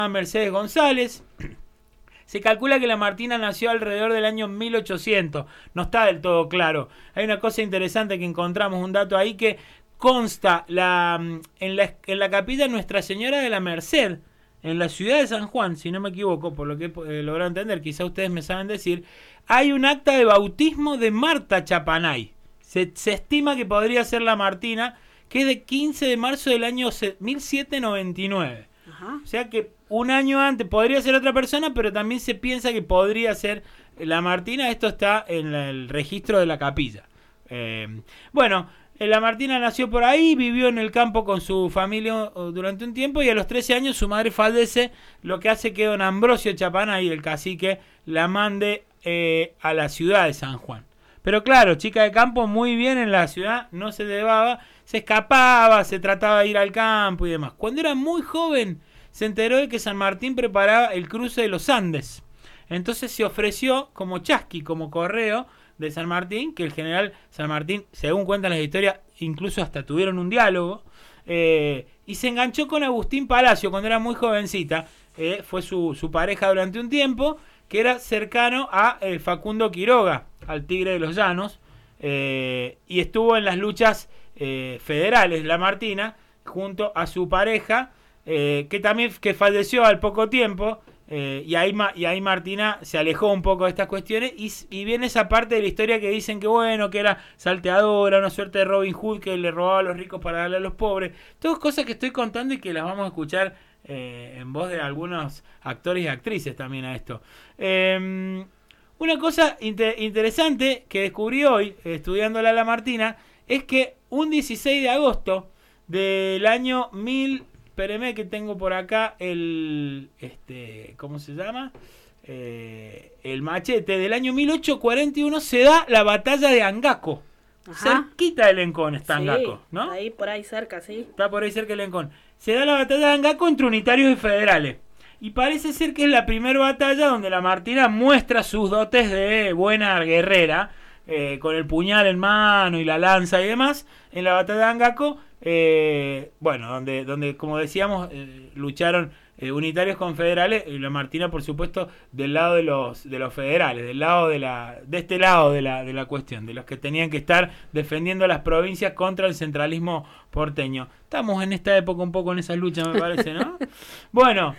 Mercedes González. Se calcula que la Martina nació alrededor del año 1800. No está del todo claro. Hay una cosa interesante que encontramos, un dato ahí que consta en la capilla Nuestra Señora de la Merced, en la ciudad de San Juan, si no me equivoco, por lo que he logrado entender, quizá ustedes me saben decir, hay un acta de bautismo de Marta Chapanay. Se estima que podría ser la Martina, que es de 15 de marzo del año 1799. Ajá. O sea que un año antes podría ser otra persona, pero también se piensa que podría ser la Martina. Esto está en el registro de la capilla. La Martina nació por ahí, vivió en el campo con su familia durante un tiempo y a los 13 años su madre fallece, lo que hace que don Ambrosio Chapanay, el cacique, la mande a la ciudad de San Juan. Pero claro, chica de campo, muy bien en la ciudad, no se llevaba, se escapaba, se trataba de ir al campo y demás. Cuando era muy joven, se enteró de que San Martín preparaba el cruce de los Andes. Entonces se ofreció como chasqui, como correo de San Martín, que el general San Martín, según cuentan las historias, incluso hasta tuvieron un diálogo, y se enganchó con Agustín Palacio cuando era muy jovencita. Fue su pareja durante un tiempo, que era cercano a Facundo Quiroga, al Tigre de los Llanos, y estuvo en las luchas federales, la Martina, junto a su pareja, que falleció al poco tiempo, y ahí Martina se alejó un poco de estas cuestiones, y viene esa parte de la historia que dicen que era salteadora, una suerte de Robin Hood que le robaba a los ricos para darle a los pobres. Todas cosas que estoy contando y que las vamos a escuchar en voz de algunos actores y actrices también a esto. Una cosa interesante que descubrí hoy, estudiándola a la Martina, es que un 16 de agosto del año 1000, espérenme que tengo por acá ¿cómo se llama? El machete, del año 1841 se da la batalla de Angaco. Ajá. Cerquita de Lencón está Angaco, ¿no? Ahí por ahí cerca, sí. Está por ahí cerca de Lencón. Se da la batalla de Angaco entre unitarios y federales. Y parece ser que es la primera batalla donde la Martina muestra sus dotes de buena guerrera, con el puñal en mano y la lanza y demás, en la batalla de Angaco, donde como decíamos, lucharon unitarios con federales, y la Martina, por supuesto, del lado de los federales, del lado de este lado de la cuestión, de los que tenían que estar defendiendo las provincias contra el centralismo porteño. Estamos en esta época un poco en esas luchas, me parece, ¿no? Bueno,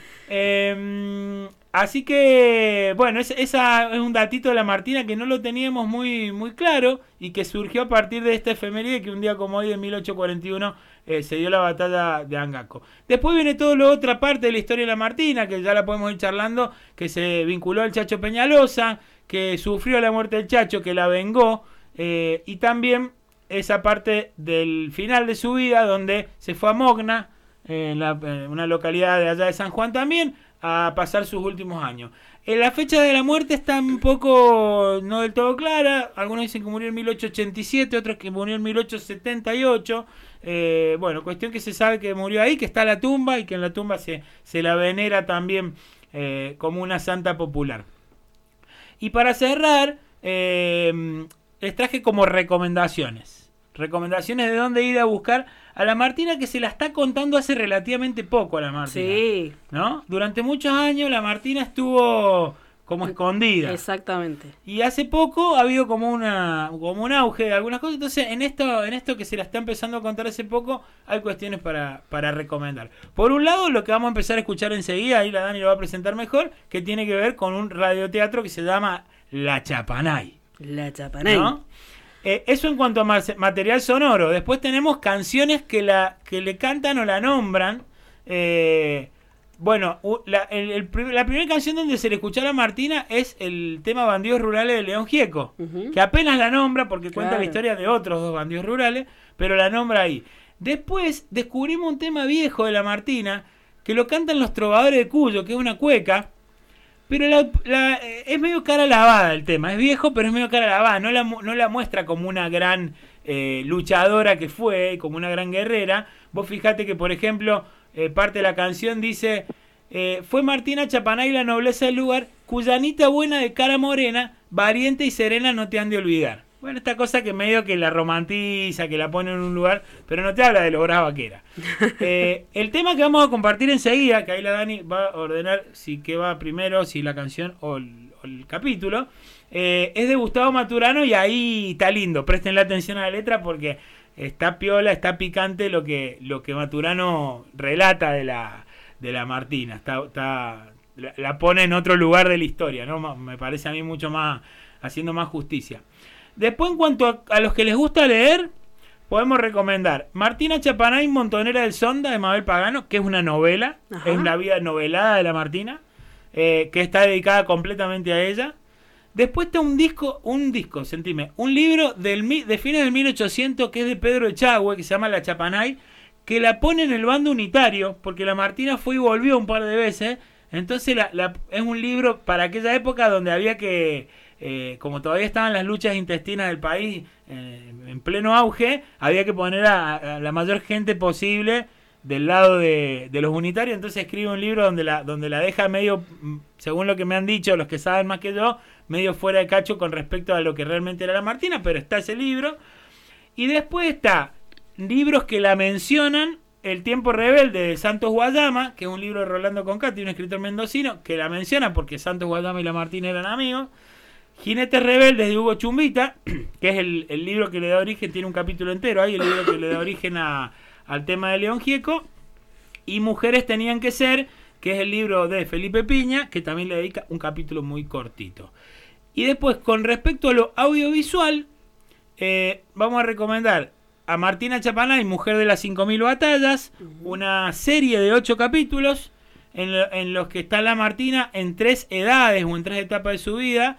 así que, esa es un datito de la Martina que no lo teníamos muy, muy claro y que surgió a partir de esta efeméride que un día como hoy, de 1841, se dio la batalla de Angaco. Después viene toda la otra parte de la historia de la Martina, que ya la podemos ir charlando, que se vinculó al Chacho Peñalosa, que sufrió la muerte del Chacho, que la vengó, y también esa parte del final de su vida, donde se fue a Mogna, en una localidad de allá de San Juan también, a pasar sus últimos años. La fecha de la muerte está un poco no del todo clara. Algunos dicen que murió en 1887, otros que murió en 1878. Cuestión que se sabe que murió ahí, que está la tumba y que en la tumba se la venera también como una santa popular. Y para cerrar, les traje como recomendaciones de dónde ir a buscar a la Martina, que se la está contando hace relativamente poco a la Martina. Sí. ¿No? Durante muchos años la Martina estuvo como escondida. Exactamente. Y hace poco ha habido como un auge de algunas cosas. Entonces, en esto que se la está empezando a contar hace poco, hay cuestiones para recomendar. Por un lado, lo que vamos a empezar a escuchar enseguida, ahí la Dani lo va a presentar mejor, que tiene que ver con un radioteatro que se llama La Chapanay. La Chapanay. ¿No? Eso en cuanto a material sonoro. Después tenemos canciones que le cantan o la nombran. La primera canción donde se le escucha a la Martina es el tema Bandidos Rurales de León Gieco, que apenas la nombra porque cuenta la historia de otros dos bandidos rurales, pero la nombra ahí. Después descubrimos un tema viejo de la Martina que lo cantan los Trovadores de Cuyo, que es una cueca. Pero es medio cara lavada el tema. Es viejo, pero es medio cara lavada. No la muestra como una gran luchadora que fue, como una gran guerrera. Vos fijate que, por ejemplo, parte de la canción dice: fue Martina Chapanay la nobleza del lugar, cuyanita buena de cara morena, valiente y serena no te han de olvidar. Bueno, esta cosa que medio que la romantiza, que la pone en un lugar, pero no te habla de lo brava que era. El tema que vamos a compartir enseguida, que ahí la Dani va a ordenar si qué va primero, si la canción o el capítulo, es de Gustavo Maturano y ahí está lindo. Prestenle atención a la letra porque está piola, está picante lo que Maturano relata de la Martina. La pone en otro lugar de la historia, ¿no? Me parece a mí mucho más, haciendo más justicia. Después, en cuanto a los que les gusta leer, podemos recomendar Martina Chapanay, Montonera del Sonda, de Mabel Pagano, que es una novela. Ajá. Es la vida novelada de la Martina, que está dedicada completamente a ella. Después está un libro de fines del 1800, que es de Pedro Echagüe, que se llama La Chapanay, que la pone en el bando unitario, porque la Martina fue y volvió un par de veces. Entonces es un libro para aquella época donde había que... como todavía estaban las luchas intestinas del país en pleno auge, había que poner a la mayor gente posible del lado de los unitarios. Entonces escribe un libro donde la deja medio, según lo que me han dicho los que saben más que yo, medio fuera de cacho con respecto a lo que realmente era la Martina, pero está ese libro. Y después está libros que la mencionan: El tiempo rebelde, de Santos Guayama, que es un libro de Rolando Concati, un escritor mendocino, que la menciona porque Santos Guayama y la Martina eran amigos. Jinetes Rebeldes, de Hugo Chumbita, que es el libro que le da origen, tiene un capítulo entero ahí, el libro que le da origen al tema de León Gieco. Y Mujeres tenían que ser, que es el libro de Felipe Piña, que también le dedica un capítulo muy cortito. Y después, con respecto a lo audiovisual, vamos a recomendar a Martina Chapanay, Mujer de las 5000 batallas, una serie de 8 capítulos en los que está la Martina en 3 edades o en 3 etapas de su vida.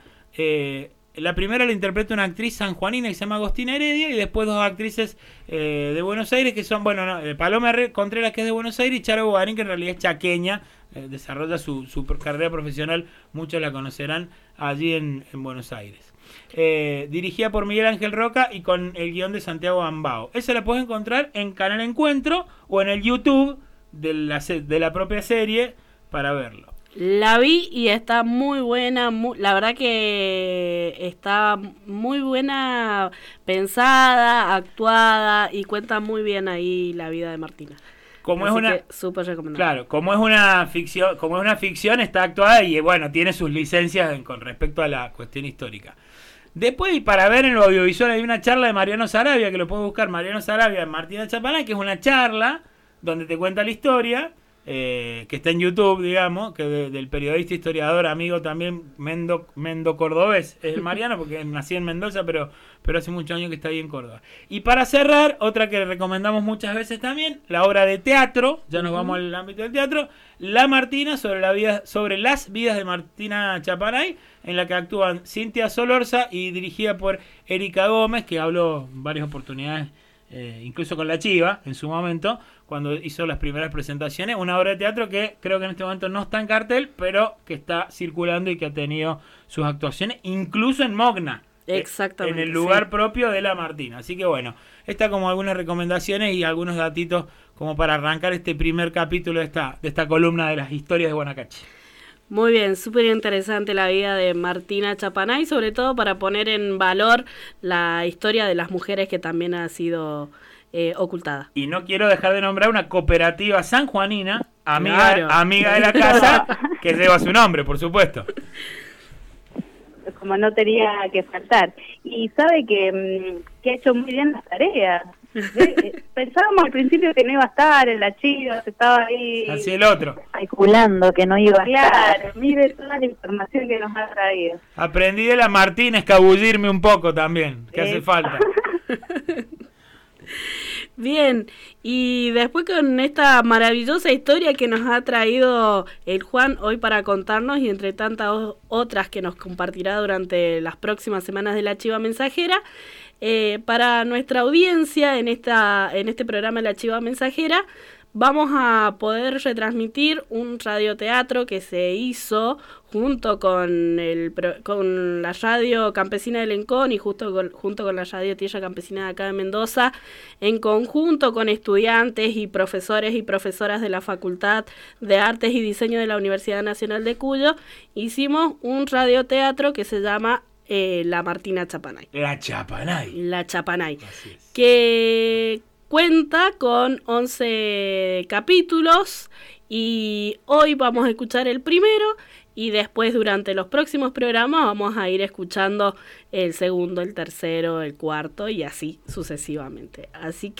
La primera la interpreta una actriz sanjuanina que se llama Agostina Heredia, y después 2 actrices de Buenos Aires que son, Paloma Contreras, que es de Buenos Aires, y Charo Bogarín, que en realidad es chaqueña, desarrolla su carrera profesional, muchos la conocerán allí en Buenos Aires. Dirigida por Miguel Ángel Roca y con el guión de Santiago Ambao. Esa la puedes encontrar en Canal Encuentro o en el YouTube de la propia serie para verlo. La vi y está muy buena, la verdad que está muy buena, pensada, actuada, y cuenta muy bien ahí la vida de Martina. Como Así es una, súper recomendable. Claro, como es una ficción está actuada y bueno, tiene sus licencias con respecto a la cuestión histórica. Después, para ver en lo audiovisual, hay una charla de Mariano Sarabia, que lo puedes buscar, Mariano Sarabia en Martina Chapanay, que es una charla donde te cuenta la historia. Que está en YouTube, digamos, que del periodista, historiador, amigo también, Mendo Cordobés, es el Mariano, porque nací en Mendoza, pero hace muchos años que está ahí en Córdoba. Y para cerrar, otra que recomendamos muchas veces también, la obra de teatro, ya nos vamos al ámbito del teatro, La Martina, sobre las vidas de Martina Chapanay, en la que actúan Cintia Solorza y dirigida por Erika Gómez, que habló en varias oportunidades, incluso con La Chiva en su momento, cuando hizo las primeras presentaciones. Una obra de teatro que creo que en este momento no está en cartel, pero que está circulando y que ha tenido sus actuaciones, incluso en Mogna. Exactamente. En el lugar propio de la Martina. Así que bueno, está como algunas recomendaciones y algunos datitos como para arrancar este primer capítulo de esta columna de las historias de Guanacache. Muy bien, súper interesante la vida de Martina Chapanay, sobre todo para poner en valor la historia de las mujeres que también ha sido ocultada. Y no quiero dejar de nombrar una cooperativa sanjuanina, amiga de la casa, que lleva su nombre, por supuesto. Como no tenía que faltar. Y sabe que ha hecho muy bien las tareas. Pensábamos al principio que no iba a estar en la Chiva, estaba ahí así el otro calculando que no iba a estar. Claro, mire toda la información que nos ha traído. Aprendí de la Martina a escabullirme un poco también, que hace falta. Bien, y después con esta maravillosa historia que nos ha traído el Juan hoy para contarnos, y entre tantas otras que nos compartirá durante las próximas semanas de La Chiva Mensajera, para nuestra audiencia en este programa de La Chiva Mensajera, vamos a poder retransmitir un radioteatro que se hizo junto con la radio campesina de Lencón y junto con la radio Tierra Campesina de acá de Mendoza, en conjunto con estudiantes y profesores y profesoras de la Facultad de Artes y Diseño de la Universidad Nacional de Cuyo. Hicimos un radioteatro que se llama La Martina Chapanay. La Chapanay. La Chapanay. Así es. Que cuenta con 11 capítulos y hoy vamos a escuchar el primero y después durante los próximos programas vamos a ir escuchando el segundo, el tercero, el cuarto y así sucesivamente. Así que